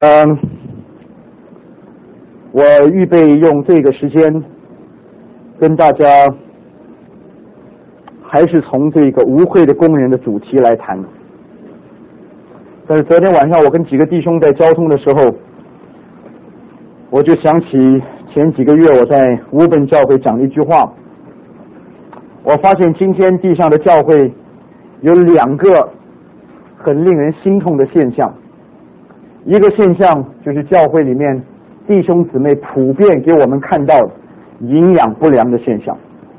我预备用这个时间跟大家还是从这个无愧的工人的主题来谈。但是昨天晚上我跟几个弟兄在交通的时候，我就想起前几个月我在乌本教会讲了一句话，我发现今天地上的教会有两个很令人心痛的现象。一个现象就是教会里面弟兄姊妹普遍给我们看到营养不良的现象，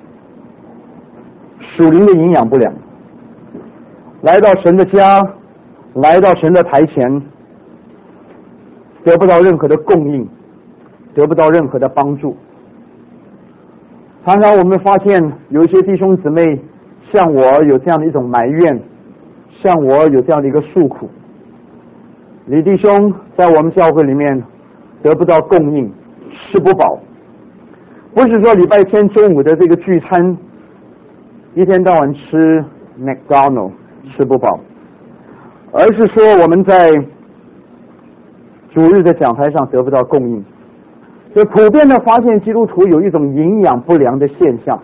属灵的营养不良，来到神的家，来到神的台前，得不到任何的供应，得不到任何的帮助。常常我们发现有一些弟兄姊妹像我有这样的一种埋怨，像我有这样的一个诉苦，李弟兄在我们教会里面得不到供应，吃不饱。不是说礼拜天中午的这个聚餐一天到晚吃 McDonald 吃不饱，而是说我们在主日的讲台上得不到供应。所以普遍的发现基督徒有一种营养不良的现象。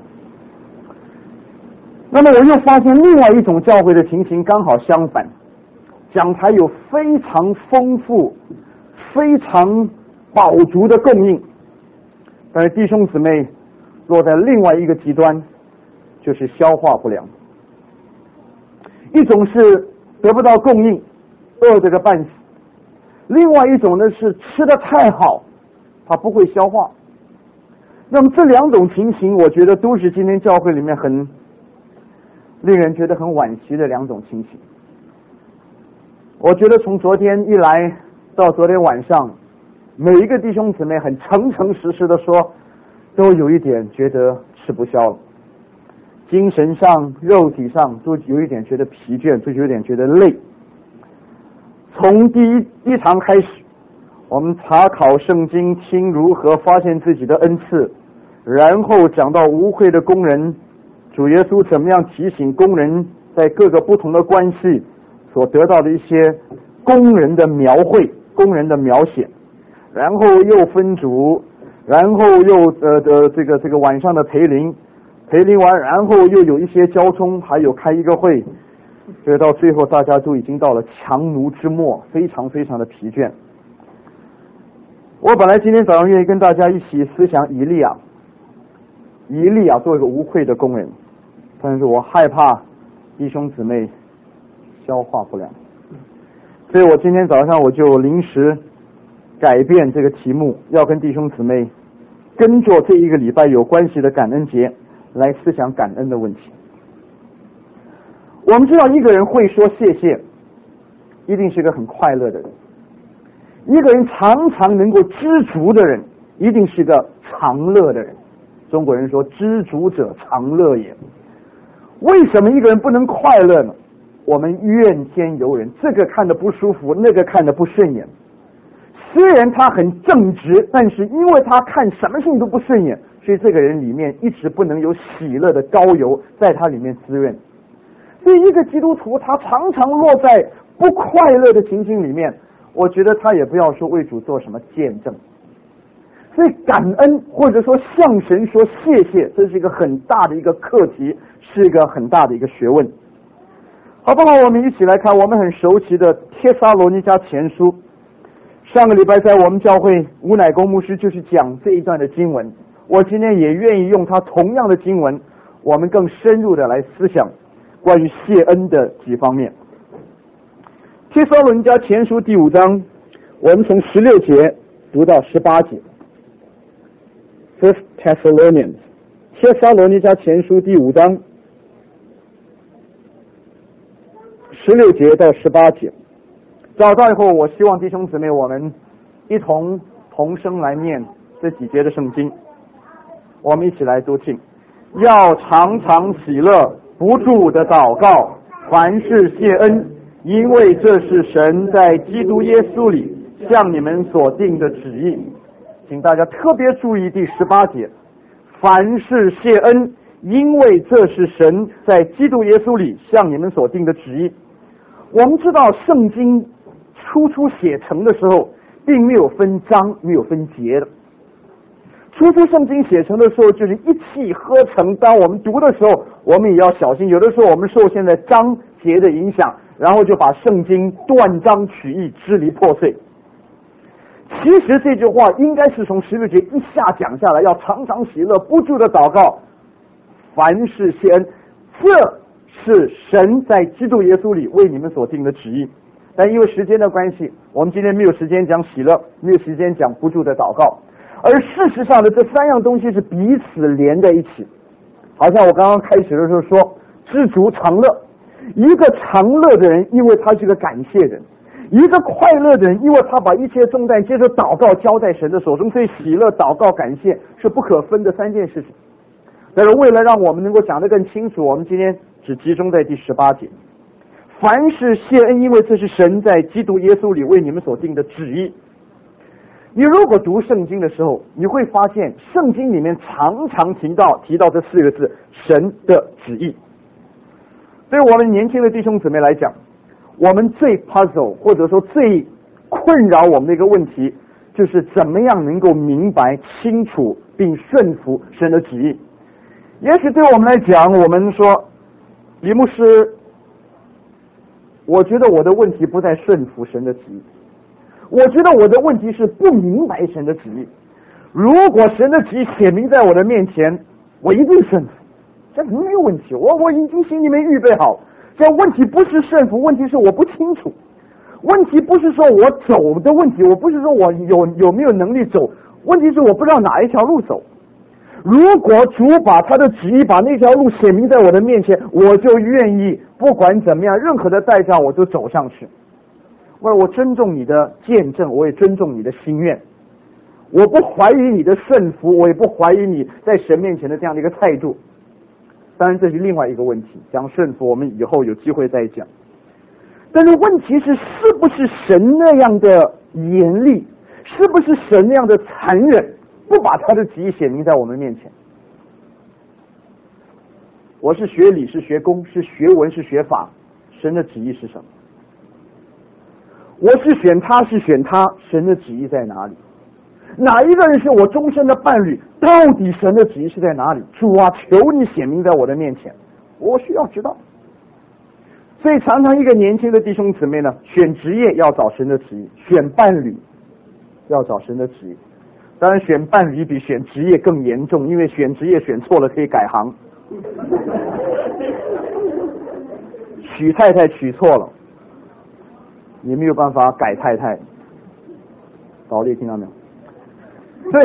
那么我又发现另外一种教会的情形刚好相反，讲台有非常丰富非常饱足的供应，但是弟兄姊妹落在另外一个极端，就是消化不良。一种是得不到供应，饿着个半死；另外一种呢是吃得太好，他不会消化。那么这两种情形，我觉得都是今天教会里面很令人觉得很惋惜的两种情形。我觉得从昨天一来到昨天晚上，每一个弟兄姊妹很诚诚实实的说，都有一点觉得吃不消了，精神上肉体上都有一点觉得疲倦，都有点觉得累。从第一堂开始，我们查考圣经，听如何发现自己的恩赐，然后讲到无愧的工人，主耶稣怎么样提醒工人在各个不同的关系所得到的一些工人的描绘，工人的描写，然后又分组，然后又这个晚上的培灵完，然后又有一些交通，还有开一个会，所以到最后大家都已经到了强弩之末，非常非常的疲倦。我本来今天早上愿意跟大家一起思想以利亚做一个无愧的工人，但是我害怕弟兄姊妹消化不良，所以我今天早上我就临时改变这个题目，要跟弟兄姊妹跟着这一个礼拜有关系的感恩节来思想感恩的问题。我们知道一个人会说谢谢，一定是个很快乐的人；一个人常常能够知足的人，一定是个常乐的人。中国人说知足者常乐也。为什么一个人不能快乐呢？我们怨天尤人，这个看得不舒服，那个看得不顺眼。虽然他很正直，但是因为他看什么事情都不顺眼，所以这个人里面一直不能有喜乐的膏油在他里面滋润。所以一个基督徒他常常落在不快乐的情形里面，我觉得他也不要说为主做什么见证。所以感恩或者说向神说谢谢，这是一个很大的一个课题，是一个很大的一个学问。好不好？我们一起来看我们很熟悉的帖撒罗尼迦前书。上个礼拜在我们教会吴乃公牧师就是讲这一段的经文，我今天也愿意用他同样的经文，我们更深入的来思想关于谢恩的几方面。帖撒罗尼迦前书第5章，我们从16节读到18节。First Thessalonians， 帖撒罗尼迦前书第5章16节到18节。找到以后，我希望弟兄姊妹我们一同声来念这几节的圣经，我们一起来读经。要常常喜乐，不住的祷告，凡事谢恩，因为这是神在基督耶稣里向你们所定的旨意。请大家特别注意第18节，凡事谢恩，因为这是神在基督耶稣里向你们所定的旨意。我们知道圣经初写成的时候， 并没有分章，没有分节的。初圣经写成的时候就是一气呵成，当我们读的时候我们也要小心，有的时候我们受现在章节的影响，然后就把圣经断章取义，支离破碎。其实这句话应该是从16节一下讲下来，要常常喜乐，不住的祷告，凡事谢恩，这是神在基督耶稣里为你们所定的旨意。但因为时间的关系，我们今天没有时间讲喜乐，没有时间讲不住的祷告。而事实上的这三样东西是彼此连在一起，好像我刚刚开始的时候说，知足常乐。一个常乐的人，因为他是个感谢人；一个快乐的人，因为他把一切重担接着祷告交在神的手中。所以喜乐、祷告、感谢是不可分的三件事情。但是为了让我们能够讲得更清楚，我们今天只集中在第18节。凡事谢恩，因为这是神在基督耶稣里为你们所定的旨意。你如果读圣经的时候，你会发现圣经里面常常提到这4个字，神的旨意。对我们年轻的弟兄姊妹来讲，我们最 puzzle 或者说最困扰我们的一个问题，就是怎么样能够明白清楚并顺服神的旨意。也许对我们来讲，我们说李牧师，我觉得我的问题不在顺服神的旨意，我觉得我的问题是不明白神的旨意。如果神的旨意写明在我的面前，我一定顺服，这没有问题，我已经心里面预备好。这问题不是顺服，问题是我不清楚。问题不是说我走的问题，我不是说我有没有能力走，问题是我不知道哪一条路走。如果主把他的旨意把那条路写明在我的面前，我就愿意不管怎么样，任何的代价我都走上去。我尊重你的见证，我也尊重你的心愿，我不怀疑你的顺服，我也不怀疑你在神面前的这样的一个态度。当然这是另外一个问题，讲顺服我们以后有机会再讲。但是问题是不是神那样的严厉，是不是神那样的残忍，不把他的旨意写明在我们面前。我是学理，是学工，是学文，是学法，神的旨意是什么？我是选他，是选他，神的旨意在哪里？哪一个人是我终身的伴侣？到底神的旨意是在哪里？主啊，求你显明在我的面前，我需要知道。所以常常一个年轻的弟兄姊妹呢，选职业要找神的旨意，选伴侣要找神的旨意。当然选伴侣比选职业更严重，因为选职业选错了可以改行，娶太太娶错了，你没有办法改太太。保利听到没有？对，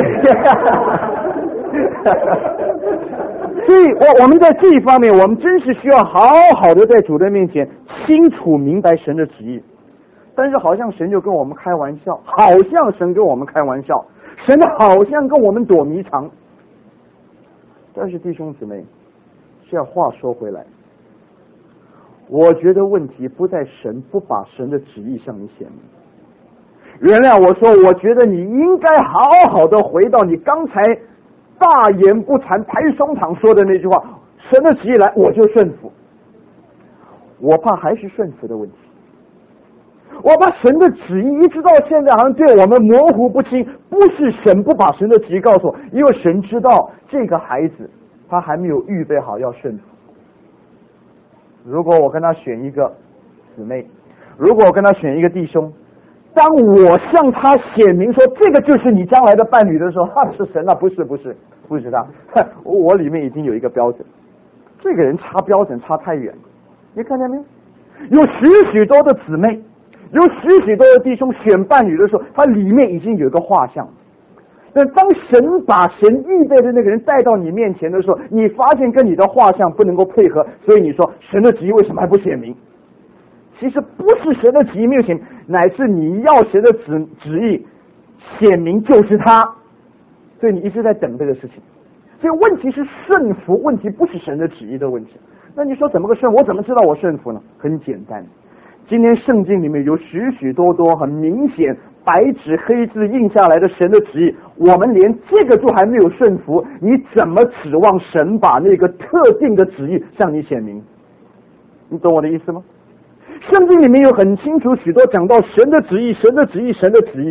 所以我们在这一方面，我们真是需要好好的在主的面前清楚明白神的旨意。但是好像神就跟我们开玩笑，好像神跟我们开玩笑，神好像跟我们躲迷藏。但是弟兄姊妹，这话说回来，我觉得问题不在神不把神的旨意向你显明。原谅我说，我觉得你应该好好的回到你刚才大言不惭拍胸膛说的那句话，神的旨意来我就顺服。我怕还是顺服的问题，我把神的旨意一直到现在好像对我们模糊不清。不是神不把神的旨意告诉我，因为神知道这个孩子他还没有预备好要顺服。如果我跟他选一个姊妹，如果我跟他选一个弟兄，当我向他显明说这个就是你将来的伴侣的时候，是神啊，不是他，我里面已经有一个标准，这个人差标准差太远了。你看见没有？有许多的姊妹，有许多的弟兄选伴侣的时候，他里面已经有一个画像。但当神把神预备的那个人带到你面前的时候，你发现跟你的画像不能够配合，所以你说神的旨意为什么还不显明？其实不是神的旨意没有显明，乃是你要神的旨意显明就是他，所以你一直在等这个事情。所以问题是顺服，问题不是神的旨意的问题。那你说怎么个顺？我怎么知道我顺服呢？很简单，今天圣经里面有许多很明显白纸黑字印下来的神的旨意，我们连这个都还没有顺服，你怎么指望神把那个特定的旨意向你显明？你懂我的意思吗？圣经里面有很清楚许多讲到神的旨意，神的旨意，神的旨意。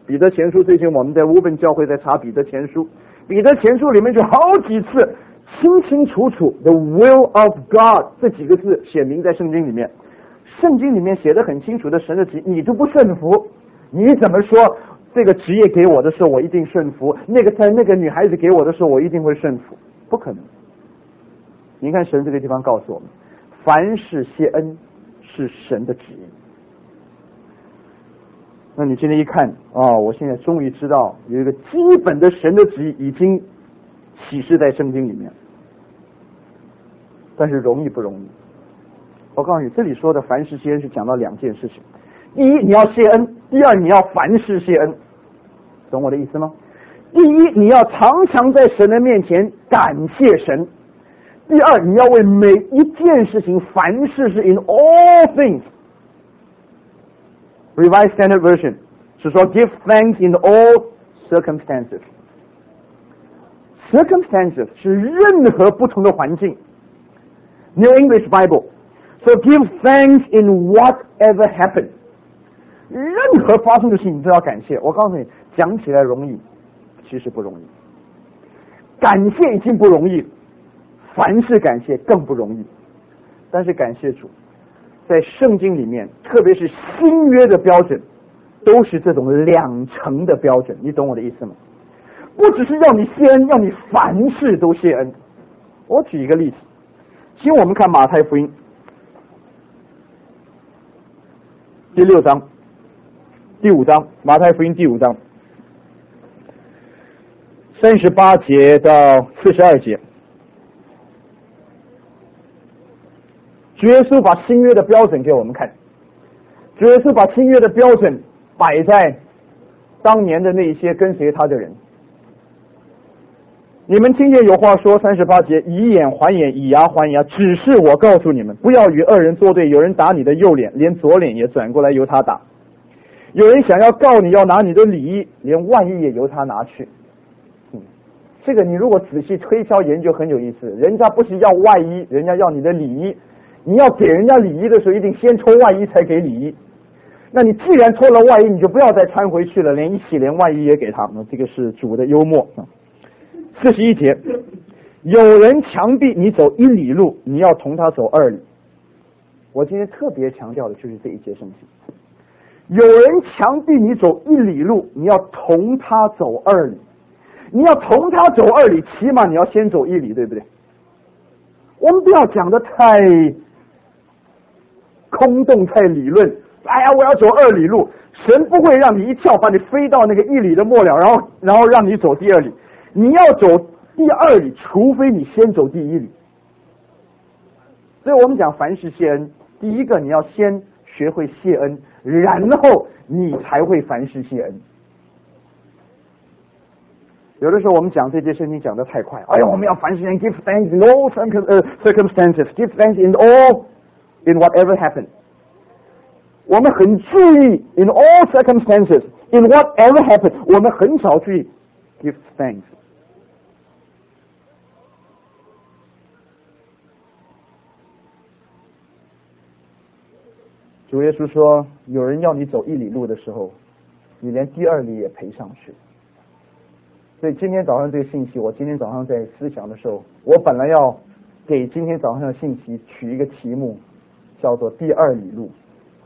彼得前书最近我们在乌本教会在查彼得前书，彼得前书里面就好几次清清楚楚 the will of God 这几个字写明在圣经里面。圣经里面写得很清楚的神的旨意，你就不顺服，你怎么说这个职业给我的时候我一定顺服，那个女孩子给我的时候我一定会顺服？不可能。你看神这个地方告诉我们，凡事谢恩是神的旨意。那你今天一看我现在终于知道有一个基本的神的旨意已经启示在圣经里面。但是容易不容易？我告诉你，这里说的凡事谢恩是讲到两件事情：第一，你要谢恩；第二，你要凡事谢恩。懂我的意思吗？第一，你要常常在神的面前感谢神；第二，你要为每一件事情，凡事是 in all things。Revised Standard Version 是说 give thanks in all circumstances。circumstances 是任何不同的环境。New English Bible so give thanks in whatever happens。任何发生的事情你都要感谢。我告诉你，讲起来容易，其实不容易。感谢已经不容易，凡事感谢更不容易。但是感谢主，在圣经里面，特别是新约的标准，都是这种两层的标准。你懂我的意思吗？不只是要你谢恩，要你凡事都谢恩。我举一个例子，请我们看马太福音第6章、第5章，马太福音第5章38节到42节。主耶稣把新约的标准给我们看，主耶稣把新约的标准摆在当年的那一些跟随他的人。你们听见有话说，38节，以眼还眼，以牙还牙，只是我告诉你们，不要与恶人作对。有人打你的右脸，连左脸也转过来由他打；有人想要告你，要拿你的里衣，连外衣也由他拿去。这个你如果仔细推敲研究很有意思，人家不是要外衣，人家要你的里衣。你要给人家礼衣的时候，一定先脱外衣才给礼衣。那你既然脱了外衣，你就不要再穿回去了，连外衣也给他。这个是主的幽默。41节，有人强逼你走1里路，你要同他走2里。我今天特别强调的就是这一节圣经。有人强逼你走1里路，你要同他走2里。你要同他走2里，起码你要先走1里，对不对？我们不要讲的太空洞太理论。哎呀，我要走2里路，神不会让你一跳把你飞到那个1里的末了，然后让你走第2里。你要走第2里，除非你先走第1里。所以我们讲凡事谢恩，第一个你要先学会谢恩，然后你才会凡事谢恩。有的时候我们讲这节圣经讲得太快，哎呀，我们要凡事谢恩 give thanks in all circumstances, give thanks in whatever happens。我们很注意 in all circumstances, in whatever happens， 我们很少注意 give thanks。主耶稣说，有人要你走1里路的时候，你连第2里也赔上去。所以今天早上这个信息，我今天早上在思想的时候，我本来要给今天早上的信息取一个题目，叫做第2里路。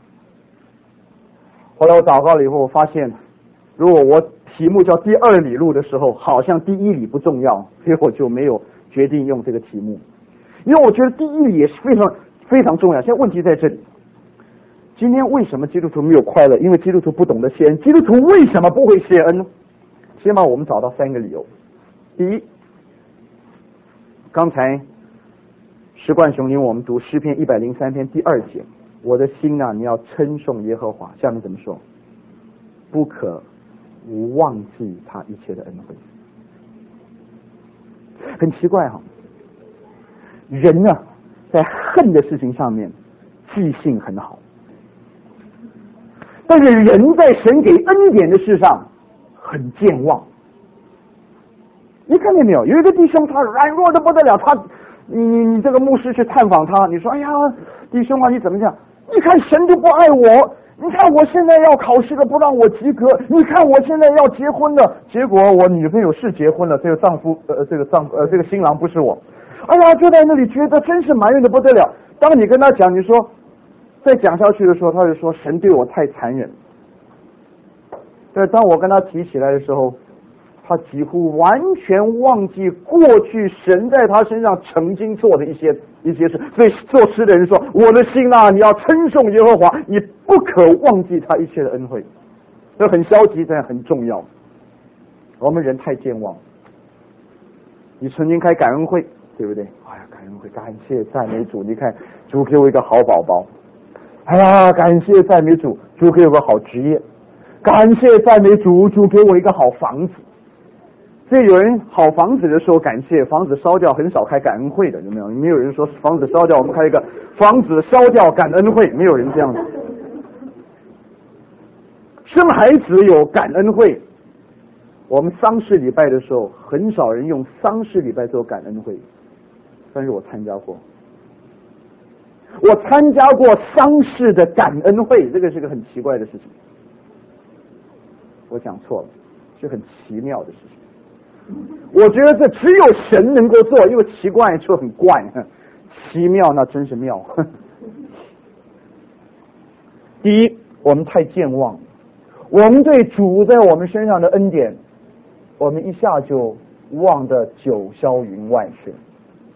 后来我祷告了以后，我发现如果我题目叫第2里路的时候，好像第1里不重要，所以我就没有决定用这个题目。因为我觉得第1里也是非常非常重要。现在问题在这里，今天为什么基督徒没有快乐？因为基督徒不懂得谢恩。基督徒为什么不会谢恩呢？起码我们找到3个理由。第一，刚才石冠雄领我们读诗篇103篇第2节，我的心啊，你要称颂耶和华。下面怎么说？不可忘记他一切的恩惠。很奇怪哈，人呢，在恨的事情上面记性很好，但是人在神给恩典的事上很健忘。你看见没有？有一个弟兄他软弱的不得了，你这个牧师去探访他，你说哎呀弟兄啊，你怎么讲？你看神就不爱我， 你看我现在要考试了，不让我及格，你看我现在要结婚了，结果我女朋友是结婚了，这个新郎不是我。哎呀，就在那里觉得真是埋怨的不得了。当你跟他讲，你说再讲下去的时候，他就说神对我太残忍。但是当我跟他提起来的时候，他几乎完全忘记过去神在他身上曾经做的一些事。所以作诗的人说，我的心啊，你要称颂耶和华，你不可忘记他一切的恩惠。这很消极，但很重要。我们人太健忘。你曾经开感恩会，对不对？哎呀，感恩会，感谢赞美主，你看主给我一个好宝宝。哎呀，感谢赞美主，主给我个好职业。感谢赞美主，主给我一个好房子。所以有人好房子的时候感谢，房子烧掉很少开感恩会的，有没有？没有人说房子烧掉我们开一个房子烧掉感恩会，没有人这样子。生孩子有感恩会，我们丧事礼拜的时候很少人用丧事礼拜做感恩会，但是我参加过。我参加过丧事的感恩会，这个是个很奇怪的事情。我讲错了，是很奇妙的事情。我觉得这只有神能够做，因为奇怪就很怪，奇妙那真是妙。第一，我们太健忘，我们对主在我们身上的恩典，我们一下就忘得九霄云外去了。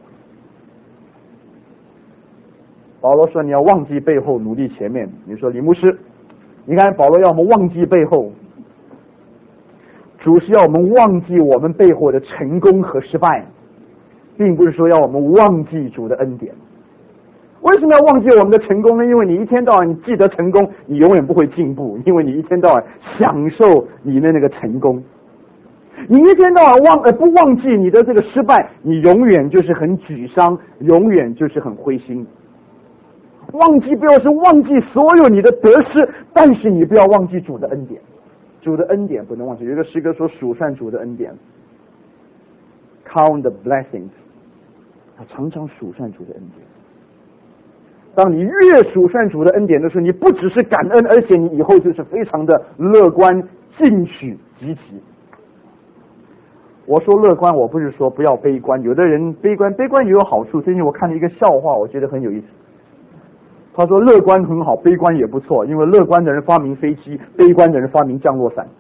保罗说你要忘记背后，努力前面。你说李牧师，你看保罗要我们忘记背后，主是要我们忘记我们背后的成功和失败，并不是说要我们忘记主的恩典。为什么要忘记我们的成功呢？因为你一天到晚你记得成功，你永远不会进步，因为你一天到晚享受你的那个成功。你一天到晚不忘记你的这个失败，你永远就是很沮丧，永远就是很灰心。忘记不要是忘记所有你的得失，但是你不要忘记主的恩典。主的恩典不能忘记。有一个诗歌说数算主的恩典 ，Count the blessings， 他常常数算主的恩典。当你越数算主的恩典的时候，你不只是感恩，而且你以后就是非常的乐观、进取、积极。我说乐观，我不是说不要悲观。有的人悲观也有好处。最近我看了一个笑话，我觉得很有意思。他说乐观很好，悲观也不错，因为乐观的人发明飞机，悲观的人发明降落伞。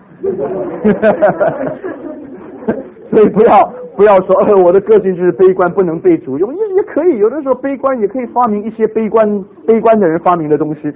所以不要说我的个性就是悲观，不能被主用，也可以，有的时候悲观也可以发明一些悲观的人发明的东西。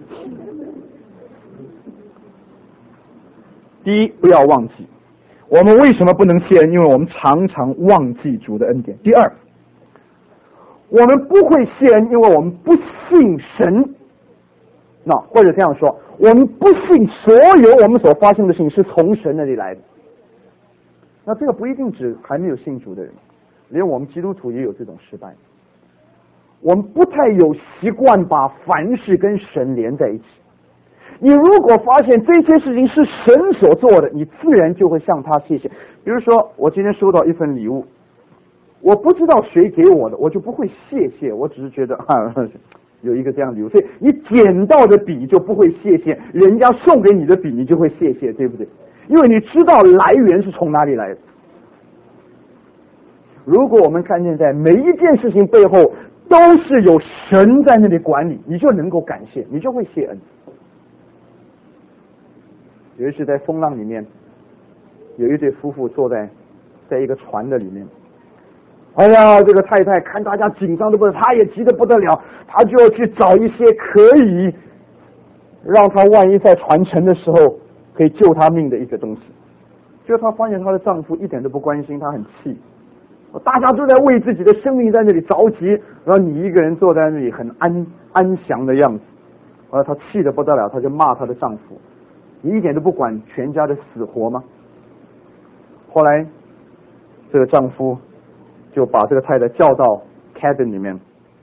第一，不要忘记我们为什么不能谢恩，因为我们常常忘记主的恩典。第二，我们不会谢恩，因为我们不信神。那或者这样说，我们不信所有我们所发生的事情是从神那里来的。那这个不一定指还没有信主的人，连我们基督徒也有这种失败。我们不太有习惯把凡事跟神连在一起。你如果发现这些事情是神所做的，你自然就会向他谢谢。比如说我今天收到一份礼物，我不知道谁给我的，我就不会谢谢，我只是觉得有一个这样的礼物。所以你捡到的笔就不会谢谢，人家送给你的笔你就会谢谢，对不对？因为你知道来源是从哪里来的。如果我们看见在每一件事情背后都是有神在那里管理，你就能够感谢，你就会谢恩。有一次在风浪里面，有一对夫妇坐在一个船的里面，哎呀，这个太太看大家紧张的不得了，她也急得不得了，她就要去找一些可以让她万一在船沉的时候可以救她命的一个东西。结果她发现她的丈夫一点都不关心，她很气，大家都在为自己的生命在那里着急，然后你一个人坐在那里很安详的样子。然后她气得不得了，她就骂她的丈夫，你一点都不管全家的死活吗？后来这个丈夫就把这个太太叫到 cabin 里面，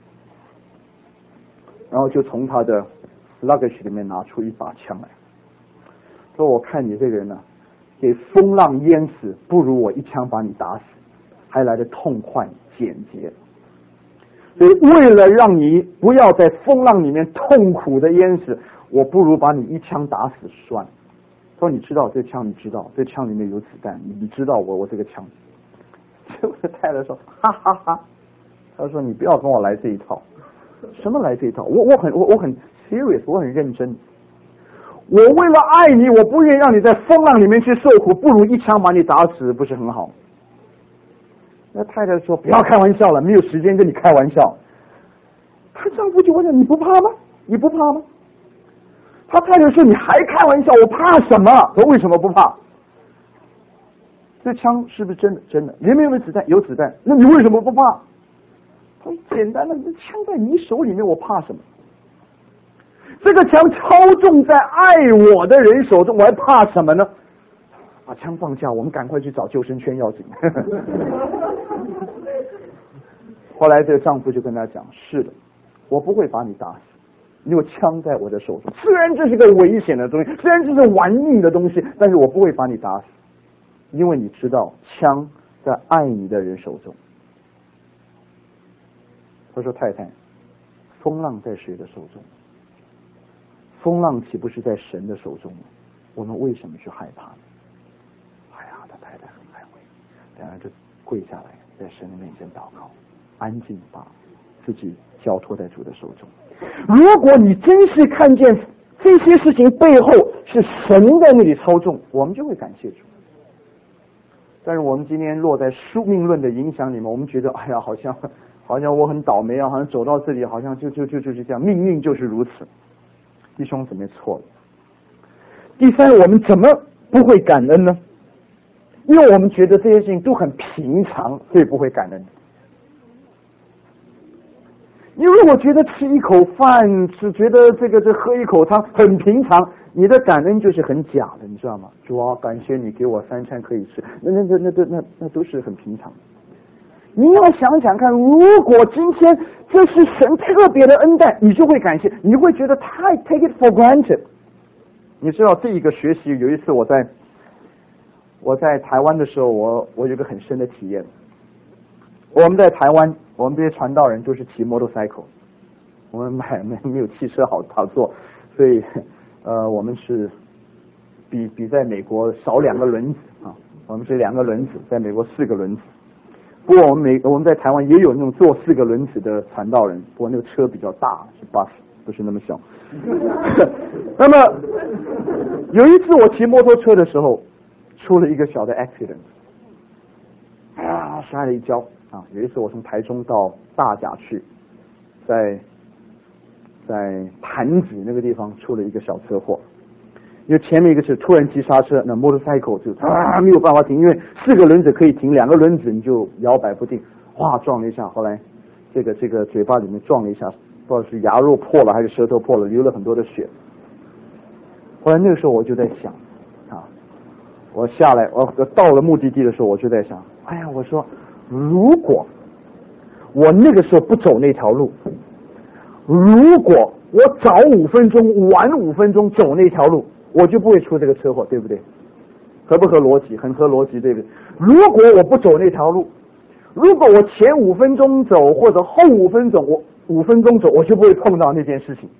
然后就从他的 luggage 里面拿出一把枪来，说我看你这个人呢，给风浪淹死不如我一枪把你打死还来得痛快简洁。所以为了让你不要在风浪里面痛苦的淹死， 我不如把你一枪打死算了。他说你知道这枪，你知道这枪里面有子弹，你知道我这个枪。结果太太说哈哈哈，他说你不要跟我来这一套。什么来这一套？我很 serious， 我很认真。我为了爱你，我不愿意让你在风浪里面去受苦，不如一枪把你打死，不是很好？那太太说不要开玩笑了，没有时间跟你开玩笑。她丈夫就问了，你不怕吗？你不怕吗？他太太说你还开玩笑，我怕什么？我为什么不怕？这枪是不是真的？真的，里面有没有子弹？有子弹。那你为什么不怕？他说简单的，这枪在你手里面，我怕什么？这个枪操纵在爱我的人手中，我还怕什么呢？把枪放下，我们赶快去找救生圈要紧。后来这个丈夫就跟他讲，是的，我不会把你打死，你有枪在我的手中，虽然这是个危险的东西，虽然这是玩命的东西，但是我不会把你打死，因为你知道枪在爱你的人手中。他说太太，风浪在谁的手中？风浪岂不是在神的手中吗？我们为什么去害怕呢？哎呀，他太太很安慰，然后就跪下来在神的面前祷告，安静把自己交托在主的手中。如果你真是看见这些事情背后是神在那里操纵，我们就会感谢主。但是我们今天落在宿命论的影响里面，我们觉得哎呀，好像我很倒霉啊，好像走到这里，好像就是这样，命运就是如此。弟兄姊妹错了。第三，我们怎么不会感恩呢？因为我们觉得这些事情都很平常，所以不会感恩。你如果觉得吃一口饭，只觉得这喝一口汤很平常，你的感恩就是很假的，你知道吗？主啊，感谢你给我3餐可以吃，那都是很平常。你要想想看，如果今天这是神特别的恩待，你就会感谢，你会觉得太 take it for granted。你知道这一个学习，有一次我在台湾的时候，我有一个很深的体验。我们在台湾，我们这些传道人都是骑 motorcycle， 我们没有汽车好坐，所以我们是比在美国少2个轮子啊，我们是2个轮子，在美国4个轮子。不过我们在台湾也有那种坐4个轮子的传道人，不过那个车比较大，是 bus， 不是那么小。那么有一次我骑摩托车的时候，出了一个小的 accident， 摔了一跤啊！有一次我从台中到大甲去，在潭子那个地方出了一个小车祸。因为前面一个是突然急刹车，那 motorcycle 就没有办法停，因为4个轮子可以停，2个轮子你就摇摆不定，撞了一下，后来这个嘴巴里面撞了一下，不知道是牙肉破了还是舌头破了，流了很多的血。后来那个时候我就在想我下来，我到了目的地的时候，我就在想，哎呀，我说如果我那个时候不走那条路，如果我早5分钟晚5分钟走那条路，我就不会出这个车祸，对不对？合不合逻辑？很合逻辑，对不对？如果我不走那条路，如果我前5分钟走或者后5分钟，我5分钟走，我就不会碰到那件事情。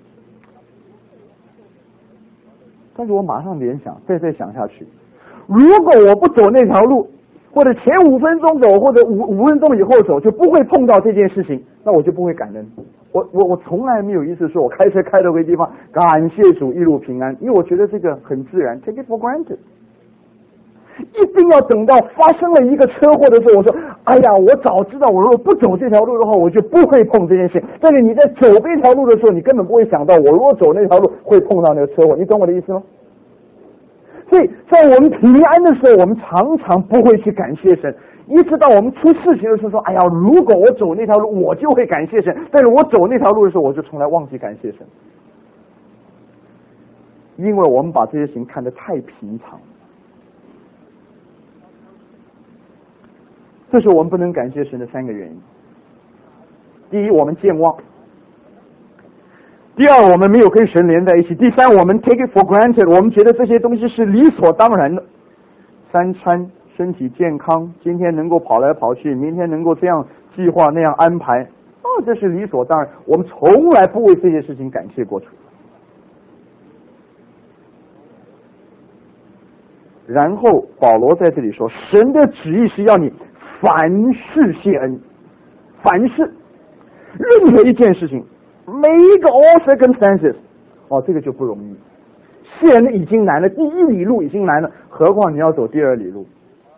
但是我马上联想，再想下去，如果我不走那条路，或者前5分钟走，或者5分钟以后走，就不会碰到这件事情，那我就不会感恩。我从来没有一次说我开车开到个地方感谢主一路平安，因为我觉得这个很自然 ，take it for granted。一定要等到发生了一个车祸的时候，我说哎呀，我早知道我如果不走这条路的话，我就不会碰这件事。但是你在走这条路的时候，你根本不会想到我如果走那条路会碰到那个车祸，你懂我的意思吗？所以在我们平安的时候，我们常常不会去感谢神，一直到我们出事情的时候说，哎呀，如果我走那条路我就会感谢神，但是我走那条路的时候我就从来忘记感谢神，因为我们把这些事情看得太平常。这是我们不能感谢神的3个原因。第一，我们健忘；第二，我们没有跟神连在一起；第三，我们 take it for granted， 我们觉得这些东西是理所当然的。3餐，身体健康，今天能够跑来跑去，明天能够这样计划那样安排，这是理所当然。我们从来不为这些事情感谢过主。 然后保罗在这里说，神的旨意是要你凡事谢恩，凡事，任何一件事情，每一个 all circumstances， 这个就不容易。谢恩已经难了，第一里路已经难了，何况你要走第二里路。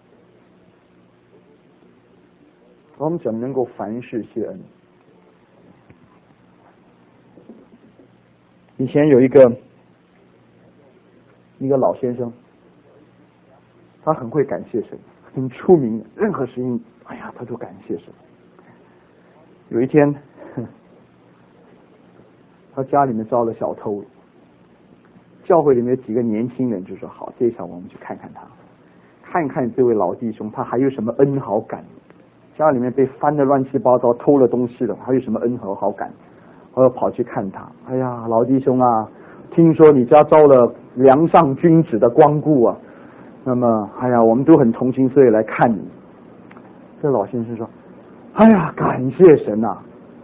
我们怎么能够凡事谢恩？以前有一个老先生，他很会感谢神，很出名，任何事情，他都感谢神。有一天，他家里面遭了小偷，教会里面几个年轻人就说：“好，这一场我们去看看他，看看这位老弟兄他还有什么恩好感。家里面被翻得乱七八糟，偷了东西了，还有什么恩和好感？”我要跑去看他。老弟兄啊，听说你家遭了梁上君子的光顾啊，那么我们都很同情，所以来看你。这老先生说：“感谢神呐！”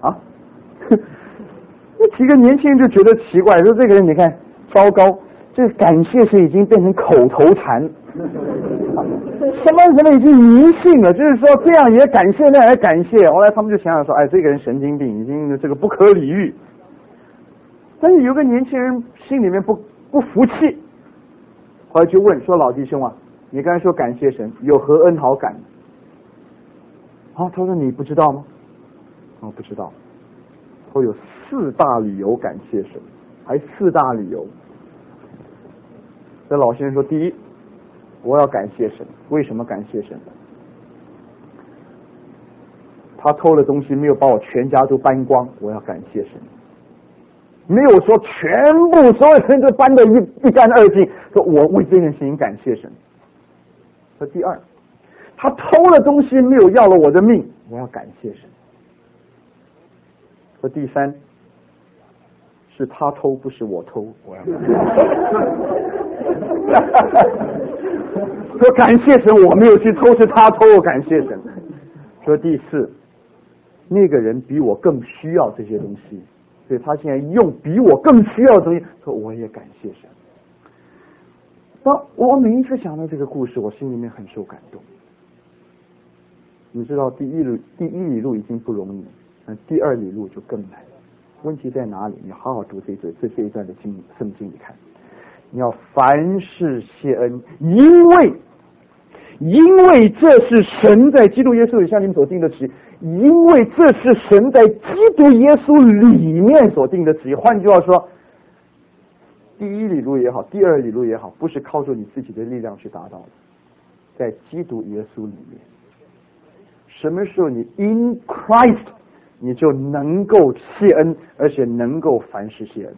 那几个年轻人就觉得奇怪，说这个人你看糟糕，这个感谢神已经变成口头禅，什么已经迷信了，就是说这样也感谢，那样也感谢。后来他们就想想说，这个人神经病，已经这个不可理喻。但是有个年轻人心里面不服气，后来就问说：“老弟兄啊，你刚才说感谢神，有何恩好感？”他说：“你不知道吗？”不知道。我有4大理由感谢神，还4大理由。这老先生说：“第一，我要感谢神。为什么感谢神？他偷了东西没有把我全家都搬光，我要感谢神。没有说全部所有人都搬得一干二净，说我为这件事情感谢神。说第二，他偷了东西没有要了我的命，我要感谢神。说第三，是他偷不是我偷，我要感谢神。说感谢神，我没有去偷，是他偷，我感谢神。说第四，那个人比我更需要这些东西，所以他现在用比我更需要的东西，说我也感谢神。我每一次想到这个故事，我心里面很受感动。你知道第一里路已经不容易，第二里路就更难。问题在哪里？你好好读这一段的圣经里看，你要凡事谢恩，因为这是神在基督耶稣里向你们所定的旨意，因为这是神在基督耶稣里面所定的旨意。换句话说，第一里路也好，第二里路也好，不是靠着你自己的力量去达到的，在基督耶稣里面。什么时候你 in Christ， 你就能够谢恩，而且能够凡事谢恩。